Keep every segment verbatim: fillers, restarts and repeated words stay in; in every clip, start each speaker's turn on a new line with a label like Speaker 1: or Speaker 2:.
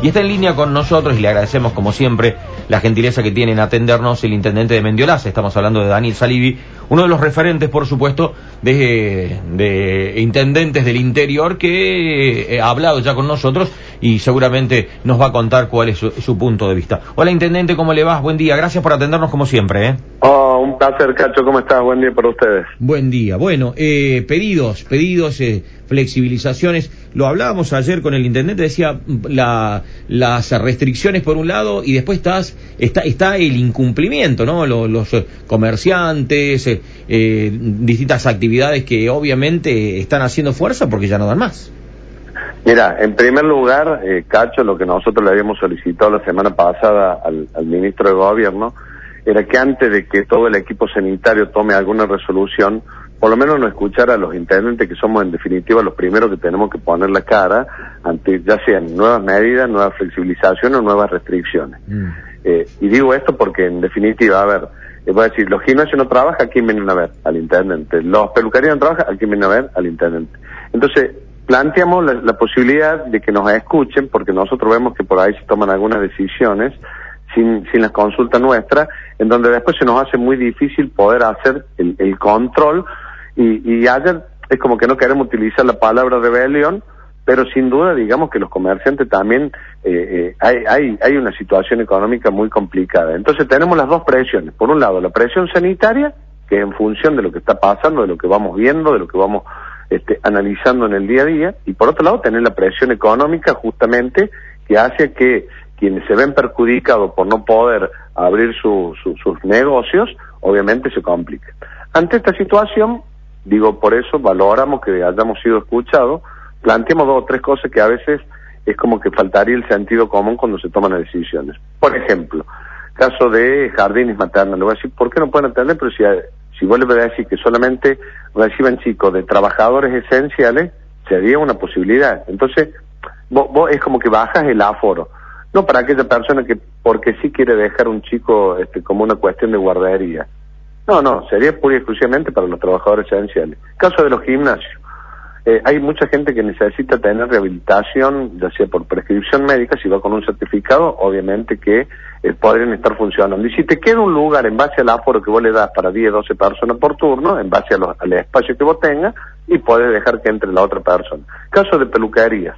Speaker 1: Y está en línea con nosotros, y le agradecemos como siempre la gentileza que tiene en atendernos, el intendente de Mendiolaza. Estamos hablando de Daniel Salivi, uno de los referentes, por supuesto, de, de intendentes del interior, que ha hablado ya con nosotros y seguramente nos va a contar cuál es su, su punto de vista. Hola, intendente, ¿cómo le va? Buen día, gracias por atendernos como siempre, ¿eh?
Speaker 2: Oh, un placer, Cacho, ¿cómo estás? Buen día para ustedes.
Speaker 1: Buen día. Bueno, eh, pedidos, pedidos, eh, flexibilizaciones. Lo hablábamos ayer con el intendente, decía la, las restricciones por un lado y después estás, está, está el incumplimiento, ¿no? Los, los comerciantes, eh, eh, distintas actividades que obviamente están haciendo fuerza porque ya no dan más.
Speaker 2: Mira, en primer lugar, eh, Cacho, lo que nosotros le habíamos solicitado la semana pasada al, al ministro de Gobierno era que antes de que todo el equipo sanitario tome alguna resolución, por lo menos no escuchar a los intendentes, que somos en definitiva los primeros que tenemos que poner la cara ante ya sean nuevas medidas, nuevas flexibilizaciones o nuevas restricciones. Mm. Eh, y digo esto porque en definitiva, a ver, eh, voy a decir, los gimnasios no trabajan, ¿a quién vienen a ver? Al intendente. Los peluquerías no trabajan, ¿a quién vienen a ver? Al intendente. Entonces, planteamos la, la posibilidad de que nos escuchen, porque nosotros vemos que por ahí se toman algunas decisiones sin, sin la consulta nuestra, en donde después se nos hace muy difícil poder hacer el, el control. Y, y ayer es como que no queremos utilizar la palabra rebelión, pero sin duda digamos que los comerciantes también eh, eh, hay, hay, hay una situación económica muy complicada. Entonces tenemos las dos presiones. Por un lado, la presión sanitaria, que en función de lo que está pasando, de lo que vamos viendo, de lo que vamos este, analizando en el día a día, y por otro lado tener la presión económica justamente que hace que quienes se ven perjudicados por no poder abrir su, su, sus negocios, obviamente se complica. Ante esta situación, digo, por eso valoramos que hayamos sido escuchados, planteamos dos o tres cosas que a veces es como que faltaría el sentido común cuando se toman las decisiones. Por ejemplo, caso de jardines maternos, le voy a decir, ¿por qué no pueden atender? Pero si, si vos le vas a decir que solamente reciben chicos de trabajadores esenciales, sería una posibilidad. Entonces, vos, vos es como que bajas el aforo. No para aquella persona que porque sí quiere dejar un chico este, como una cuestión de guardería. No, no, sería pura y exclusivamente para los trabajadores esenciales. Caso de los gimnasios. Eh, hay mucha gente que necesita tener rehabilitación, ya sea por prescripción médica, si va con un certificado, obviamente que eh, podrían estar funcionando. Y si te queda un lugar en base al aforo que vos le das para diez, doce personas por turno, en base a los, al espacio que vos tengas, y podés dejar que entre la otra persona. Caso de peluquerías.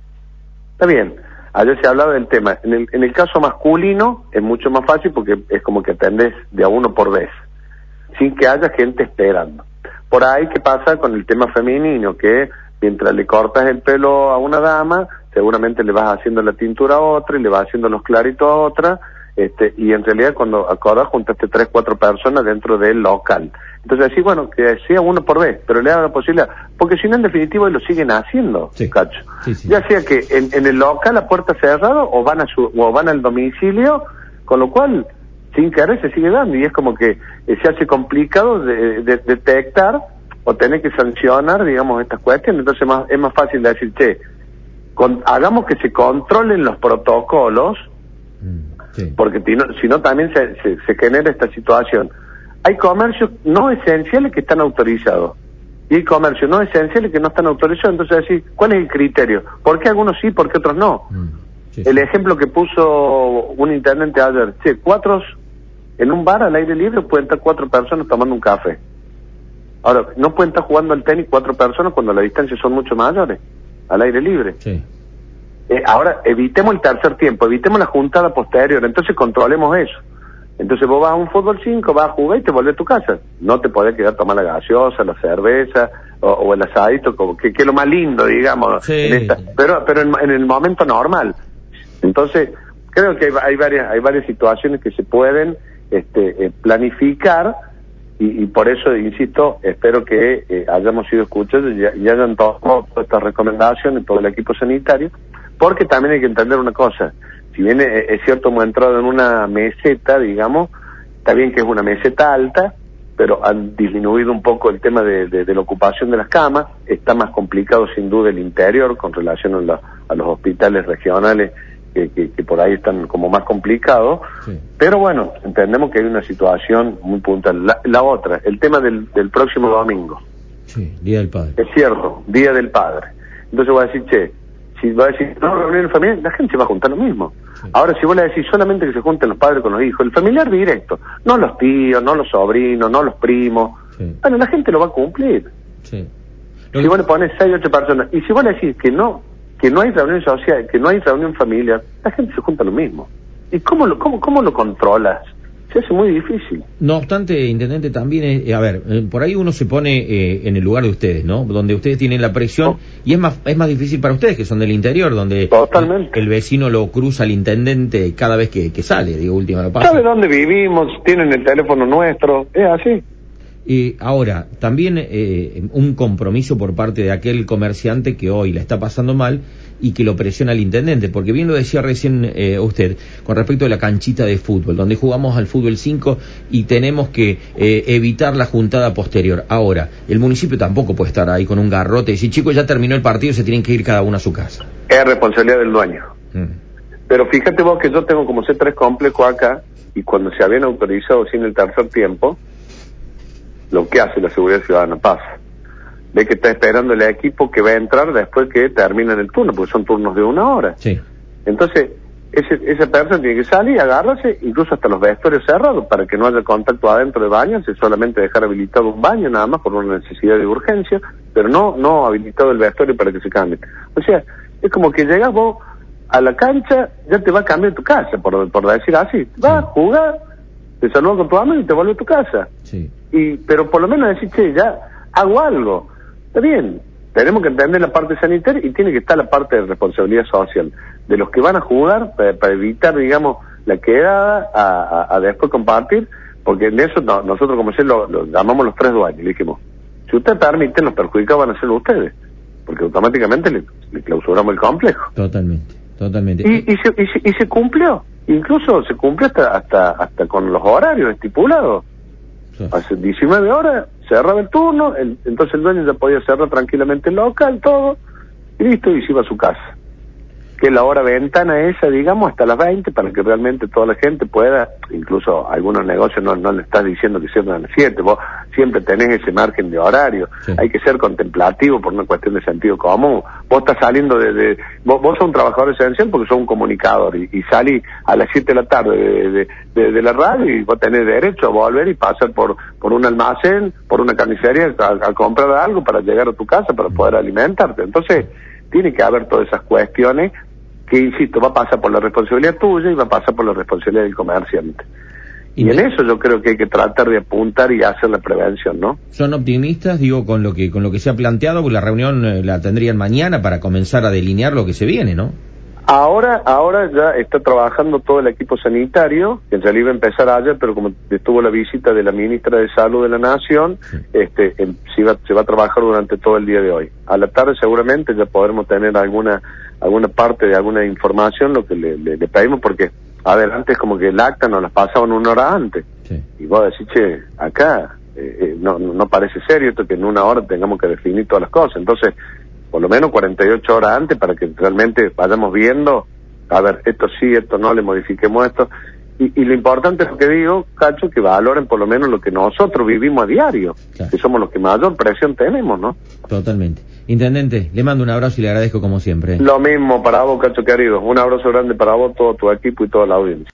Speaker 2: Está bien. Ayer se hablaba del tema. En el, en el caso masculino es mucho más fácil porque es como que atendés de a uno por vez, sin que haya gente esperando. Por ahí, ¿qué pasa con el tema femenino? Que mientras le cortas el pelo a una dama, seguramente le vas haciendo la tintura a otra y le vas haciendo los claritos a otra, este, y en realidad cuando acordás juntaste tres, cuatro personas dentro del local. Entonces así, bueno, que sea uno por vez, pero le da la posibilidad, porque si no en definitiva lo siguen haciendo, sí. Cacho. Sí, sí. Ya sea que en, en el local a puerta cerrada o van a su, o van al domicilio, con lo cual sin querer se sigue dando y es como que eh, se hace complicado de, de, de detectar o tener que sancionar, digamos, estas cuestiones. Entonces más, es más fácil de decir, che, con, hagamos que se controlen los protocolos, sí. Porque si no, si no también se, se, se genera esta situación. Hay comercios no esenciales que están autorizados y hay comercios no esenciales que no están autorizados. Entonces decir, ¿cuál es el criterio? ¿Por qué algunos sí, por qué otros no? Mm. Sí, sí. El ejemplo que puso un intendente ayer, che, cuatro en un bar al aire libre pueden estar cuatro personas tomando un café. Ahora, no pueden estar jugando al tenis cuatro personas cuando las distancias son mucho mayores, al aire libre. Sí. Eh, ahora, evitemos el tercer tiempo, evitemos la juntada posterior, entonces controlemos eso. Entonces vos vas a un fútbol cinco, vas a jugar y te volvés a tu casa. No te podés quedar a tomar la gaseosa, la cerveza o, o el asadito, como que, que es lo más lindo, digamos. Sí. En esta, pero pero en, en el momento normal. Entonces, creo que hay, hay varias hay varias situaciones que se pueden este, eh, planificar y, y por eso, insisto, espero que eh, hayamos sido escuchados y, y hayan tomado todas estas recomendaciones, todo el equipo sanitario, porque también hay que entender una cosa. Si bien es, es cierto, hemos entrado en una meseta, digamos, está bien que es una meseta alta, pero han disminuido un poco el tema de, de, de la ocupación de las camas, está más complicado sin duda el interior con relación a, la, a los hospitales regionales que, que, que por ahí están como más complicados, sí. Pero bueno, entendemos que hay una situación muy puntual. La, la otra, el tema del, del próximo domingo.
Speaker 1: Sí, Día del Padre.
Speaker 2: Es cierto, Día del Padre. Entonces voy a decir, che, si va a decir, no, reuniones familiares, la gente se va a juntar lo mismo. Sí. Ahora, si vos le decís solamente que se junten los padres con los hijos, el familiar directo, no los tíos, no los sobrinos, no los primos, sí. Bueno, la gente lo va a cumplir. Sí. Si que... vos le pones seis, ocho personas, y si vos le decís que no, que no hay reunión social, que no hay reunión familiar, la gente se junta lo mismo. ¿Y cómo lo, cómo, cómo lo controlas? Se hace muy difícil.
Speaker 1: No obstante, intendente, también es, a ver, eh, por ahí uno se pone eh, en el lugar de ustedes, ¿no? Donde ustedes tienen la presión, oh. y es más es más difícil para ustedes, que son del interior, donde
Speaker 2: Totalmente.
Speaker 1: El, el vecino lo cruza al intendente cada vez que, que sale, digo, última lo pasa.
Speaker 2: ¿Sabe dónde vivimos? Tienen el teléfono nuestro, es así.
Speaker 1: Y ahora, también eh, un compromiso por parte de aquel comerciante que hoy la está pasando mal y que lo presiona al intendente, porque bien lo decía recién eh, usted, con respecto a la canchita de fútbol, donde jugamos al fútbol cinco y tenemos que eh, evitar la juntada posterior. Ahora, el municipio tampoco puede estar ahí con un garrote y decir, chicos, ya terminó el partido, se tienen que ir cada uno a su casa.
Speaker 2: Es responsabilidad del dueño. Mm. Pero fíjate vos que yo tengo como C tres complejos acá, y cuando se habían autorizado sin el tercer tiempo, lo que hace la seguridad ciudadana pasa. Ve que está esperando el equipo que va a entrar después que terminen el turno, porque son turnos de una hora. Sí. Entonces, ese, esa persona tiene que salir, agarrarse, incluso hasta los vestuarios cerrados, para que no haya contacto adentro de baños, es solamente dejar habilitado un baño nada más por una necesidad de urgencia, pero no, no habilitado el vestuario para que se cambie. O sea, es como que llegas vos a la cancha, ya te va a cambiar tu casa, por, por decir así. Vas a jugar, te saludas con tu amigo y te vuelves a tu casa. Sí. Y, pero por lo menos decir, che, ya hago algo. Está bien, tenemos que entender la parte sanitaria y tiene que estar la parte de responsabilidad social de los que van a jugar para, para evitar, digamos, la quedada a, a, a después compartir, porque en eso no, nosotros como se lo, lo llamamos los tres dueños, le dijimos, si usted permite, los perjudicados van a ser ustedes, porque automáticamente le, le clausuramos el complejo.
Speaker 1: Totalmente, totalmente.
Speaker 2: Y, y, se, y, se, y se cumplió, incluso se cumplió hasta, hasta, hasta con los horarios estipulados. Hace diecinueve horas, cerraba el turno, el, entonces el dueño ya podía cerrar tranquilamente el local, todo, y listo, y se iba a su casa. Que la hora ventana esa, digamos, hasta las veinte, para que realmente toda la gente pueda, incluso algunos negocios no, no le estás diciendo que cierran a las siete, vos siempre tenés ese margen de horario, sí. Hay que ser contemplativo por una cuestión de sentido común. Vos estás saliendo de, de vos, vos sos un trabajador esencial porque sos un comunicador, y, y salís a las siete de la tarde de, de, de, de la radio, y vos tenés derecho a volver y pasar por, por un almacén, por una carnicería, a, a comprar algo para llegar a tu casa, para poder alimentarte. Entonces, tiene que haber todas esas cuestiones que, insisto, va a pasar por la responsabilidad tuya y va a pasar por la responsabilidad del comerciante. Y, y en eso yo creo que hay que tratar de apuntar y hacer la prevención, ¿no?
Speaker 1: ¿Son optimistas, digo, con lo que con lo que se ha planteado? Porque la reunión eh, la tendrían mañana para comenzar a delinear lo que se viene, ¿no?
Speaker 2: Ahora ahora ya está trabajando todo el equipo sanitario, que en realidad iba a empezar ayer, pero como estuvo la visita de la ministra de Salud de la Nación, sí. este eh, se, va, se va a trabajar durante todo el día de hoy. A la tarde seguramente ya podremos tener alguna alguna parte de alguna información, lo que le, le, le pedimos, porque, a ver, antes como que el acta nos las pasaban una hora antes, sí. Y vos decís, che, acá eh, eh, no, no parece serio esto que en una hora tengamos que definir todas las cosas, entonces, por lo menos cuarenta y ocho horas antes para que realmente vayamos viendo, a ver, esto sí, esto no, le modifiquemos esto, y, y lo importante es lo que digo, Cacho, que valoren por lo menos lo que nosotros vivimos a diario, claro. Que somos los que mayor presión tenemos, ¿no?
Speaker 1: Totalmente. Intendente, le mando un abrazo y le agradezco como siempre.
Speaker 2: Lo mismo para vos, Cacho querido. Un abrazo grande para vos, todo tu equipo y toda la audiencia.